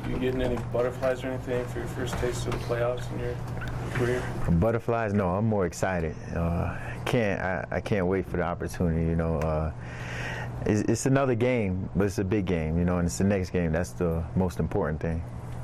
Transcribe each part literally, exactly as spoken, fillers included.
you getting any butterflies or anything for your first taste of the playoffs in your career? Butterflies? No, I'm more excited. Uh, can't I, I can't wait for the opportunity. You know, uh, it's, it's another game, but it's a big game. You know, and it's the next game. That's the most important thing.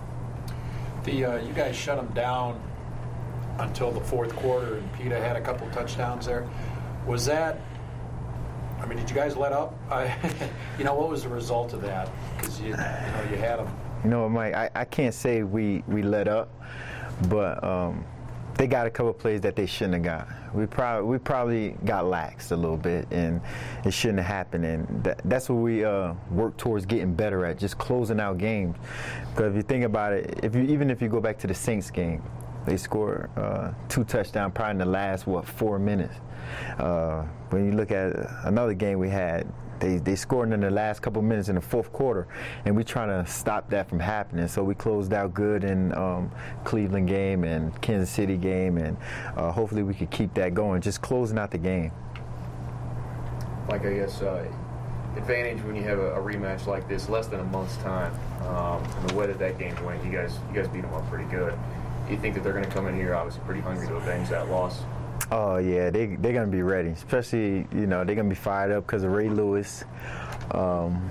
The uh, you guys shut them down until the fourth quarter, and Peta had a couple touchdowns there. Was that? I mean, did you guys let up? I, you know, what was the result of that? Because you, you know, you had them. You know, Mike, I, I can't say we, we let up, but um, they got a couple of plays that they shouldn't have got. We probably we probably got laxed a little bit, and it shouldn't have happened. And that, that's what we uh, work towards getting better at, just closing out games. Because if you think about it, if you even if you go back to the Saints game, they scored uh, two touchdowns probably in the last, what, four minutes. Uh, when you look at another game we had, they, they scored in the last couple minutes in the fourth quarter, and we're trying to stop that from happening. So we closed out good in um, Cleveland game and Kansas City game, and uh, hopefully we could keep that going, just closing out the game. Like, I guess, uh, advantage when you have a, a rematch like this, less than a month's time, um, and the way that that game went, you guys, you guys beat them up pretty good. Do you think that they're going to come in here obviously pretty hungry to avenge that loss? Oh, yeah, they, they're going to be ready, especially, you know, they're going to be fired up because of Ray Lewis. Um,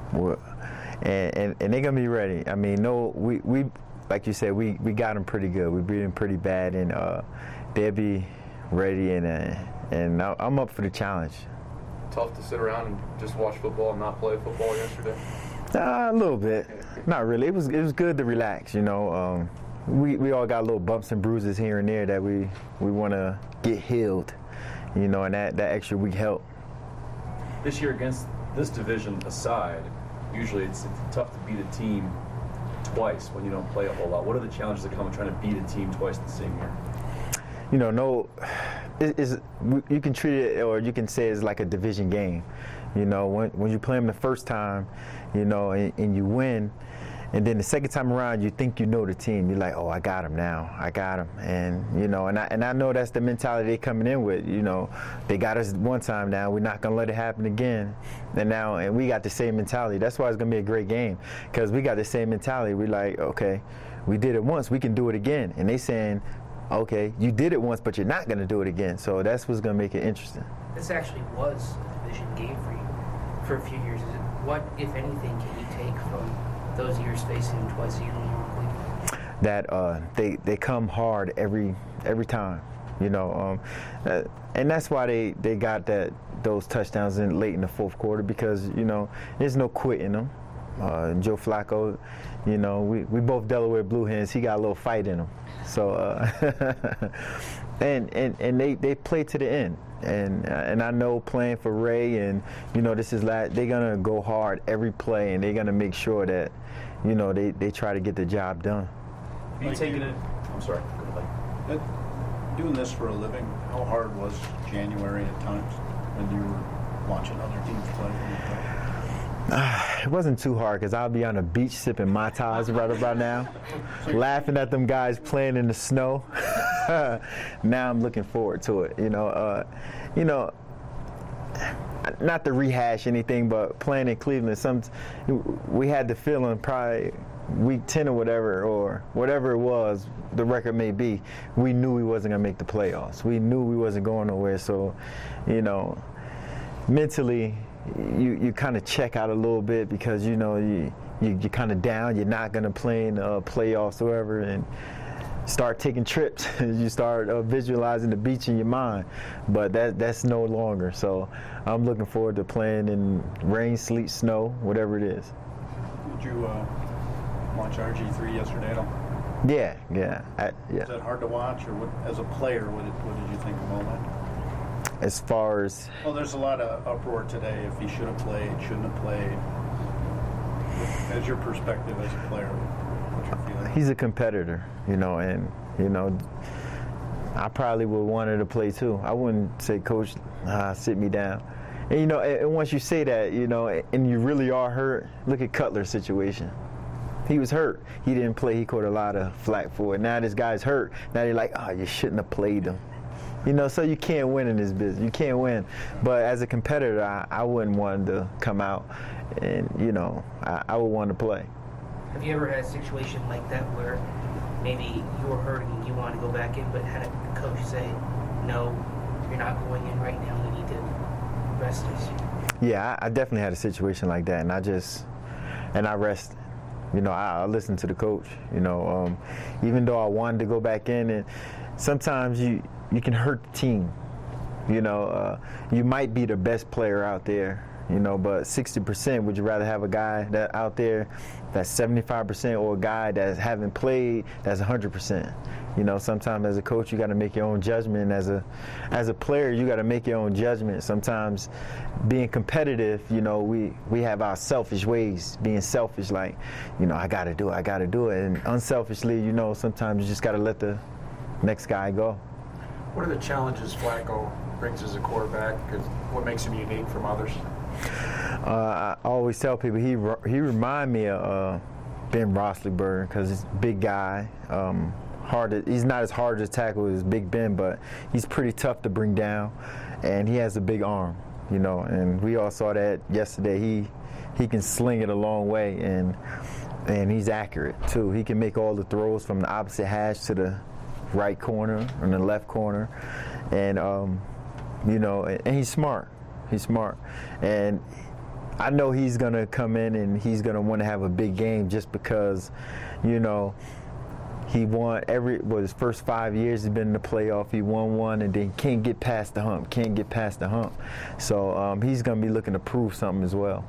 and, and, and they're going to be ready. I mean, no, we, we like you said, we, we got them pretty good. We beat them pretty bad, and uh, they'll be ready, and, uh, and I'm up for the challenge. Tough to sit around and just watch football and not play football yesterday? Uh, a little bit. Not really. It was, it was good to relax, you know. Um, We we all got little bumps and bruises here and there that we, we want to get healed, you know, and that, that extra week helped. This year, against this division aside, usually it's, it's tough to beat a team twice when you don't play a whole lot. What are the challenges that come with trying to beat a team twice the same year? You know, no, it, it's, you can treat it, or you can say it's like a division game. You know, when when you play them the first time, you know, and, and you win. And then the second time around, you think you know the team. You're like, oh, I got him now. I got him. And, you know, and I, and I know that's the mentality they're coming in with. You know, they got us one time now. We're not going to let it happen again. And now, and we got the same mentality. That's why it's going to be a great game, because we got the same mentality. We're like, okay, we did it once. We can do it again. And they saying, okay, you did it once, but you're not going to do it again. So that's what's going to make it interesting. This actually was a division game for you for a few years. What, if anything, can you take from those years facing twice a year when you were in Cleveland? That uh, they they come hard every every time, you know, um, uh, and that's why they, they got that those touchdowns in late in the fourth quarter, because you know there's no quitting them. Uh, Joe Flacco, you know, we, we both Delaware Blue Hens. He got a little fight in him, so uh, and and and they, they play to the end. And and I know playing for Ray, and you know this is like they're gonna go hard every play, and they're gonna make sure that you know they, they try to get the job done. Have you taken it? I'm sorry. Go ahead. Doing this for a living, how hard was January at times when you were watching other teams play? Uh, it wasn't too hard, because I'll be on the beach sipping Mai Tais right about now, laughing at them guys playing in the snow. Now I'm looking forward to it. You know, uh, you know, not to rehash anything, but playing in Cleveland, some we had the feeling probably week ten or whatever, or whatever it was, the record may be, we knew we wasn't gonna make the playoffs. We knew we wasn't going nowhere. So, you know, mentally, you you kind of check out a little bit, because you know you, you you're kind of down. You're not gonna play in uh, playoffs or whatever, and start taking trips. You start uh, visualizing the beach in your mind, but that that's no longer. So I'm looking forward to playing in rain, sleet, snow, whatever it is. Did you uh, watch R G three yesterday at all? Yeah, yeah, I, yeah. Was that hard to watch, or what, as a player, what did, what did you think of all that? As far as well, there's a lot of uproar today. If he should have played, shouldn't have played. As your perspective as a player, what's your feeling? He's a competitor, you know, and you know, I probably would want to play too. I wouldn't say, Coach, ah, sit me down. And you know, and once you say that, you know, and you really are hurt, look at Cutler's situation. He was hurt. He didn't play. He caught a lot of flack for it. Now this guy's hurt. Now they're like, oh, you shouldn't have played him. You know, so you can't win in this business. You can't win. But as a competitor, I, I wouldn't want to come out, and, you know, I, I would want to play. Have you ever had a situation like that where maybe you were hurting and you wanted to go back in, but had a coach say, no, you're not going in right now, you need to rest us? Yeah, I, I definitely had a situation like that, and I just, and I rested. You know, I, I listened to the coach, you know, um, even though I wanted to go back in, and sometimes you, you can hurt the team. You know, uh, you might be the best player out there, you know, but sixty percent, would you rather have a guy that out there that's seventy-five percent or a guy that haven't played that's one hundred percent? You know, sometimes as a coach, you got to make your own judgment. As a as a player, you got to make your own judgment. Sometimes being competitive, you know, we, we have our selfish ways, being selfish, like, you know, I got to do it, I got to do it. And unselfishly, you know, sometimes you just got to let the next guy go. What are the challenges Flacco brings as a quarterback? What makes him unique from others? Uh, I always tell people he he remind me of uh, Ben Roethlisberger because he's a big guy. Um, hard to, he's not as hard to tackle as Big Ben, but he's pretty tough to bring down, and he has a big arm, you know. And we all saw that yesterday. He he can sling it a long way, and and he's accurate too. He can make all the throws from the opposite hash to the right corner and the left corner, and um, you know, and, and he's smart. He's smart, and I know he's gonna come in and he's gonna want to have a big game just because, you know, he won every well his first five years he's been in the playoff. He won one and then can't get past the hump. Can't get past the hump. So um, he's gonna be looking to prove something as well.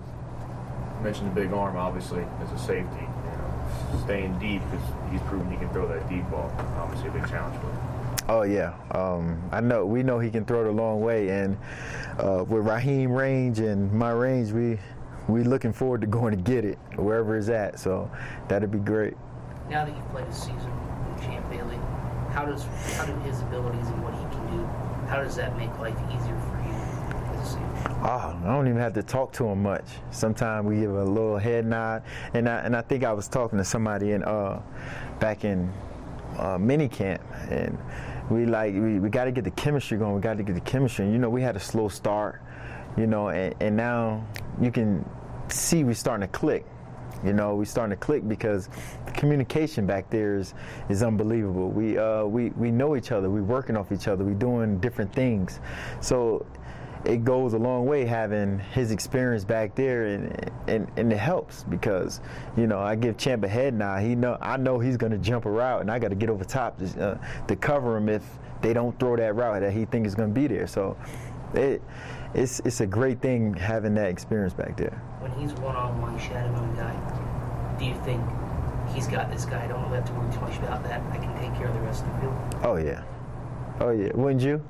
You mentioned the big arm, obviously, as a safety. You know, staying deep because he's proven he can throw that deep ball. Obviously, a big challenge for him. Oh yeah, um, I know. We know he can throw it a long way, and uh, with Raheem range and my range, we we looking forward to going to get it wherever it's at. So that'd be great. Now that you've played a season in Champ Bailey, how does how do his abilities and what he can do, how does that make life easier for you as a safety? Oh, I don't even have to talk to him much. Sometimes we give a little head nod, and I and I think I was talking to somebody in uh, back in uh, minicamp, and we like we, we got to get the chemistry going. We got to get the chemistry. And, you know, we had a slow start, you know, and, and now you can see we starting to click. You know, we starting to click because the communication back there is, is unbelievable. We uh we, we know each other. We working off each other. We doing different things. So it goes a long way having his experience back there, and and, and it helps because, you know, I give Champ a head nod. He know I know he's going to jump a route, and I got to get over top to, uh, to cover him if they don't throw that route that he thinks is going to be there. So it it's it's a great thing having that experience back there. When he's one-on-one shadowing a guy, do you think he's got this guy? I don't have to worry too much about that. I can take care of the rest of the field. Oh yeah, oh yeah. Wouldn't you?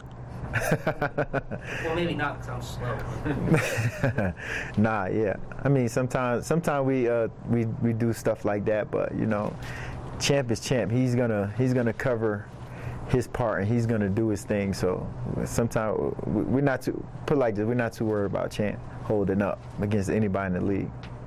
Well, maybe not because I'm slow. Nah, yeah. I mean, sometimes, sometimes we uh, we we do stuff like that, but you know, Champ is Champ. He's gonna he's gonna cover his part and he's gonna do his thing. So sometimes we're not too put like this. We're not too worried about Champ holding up against anybody in the league.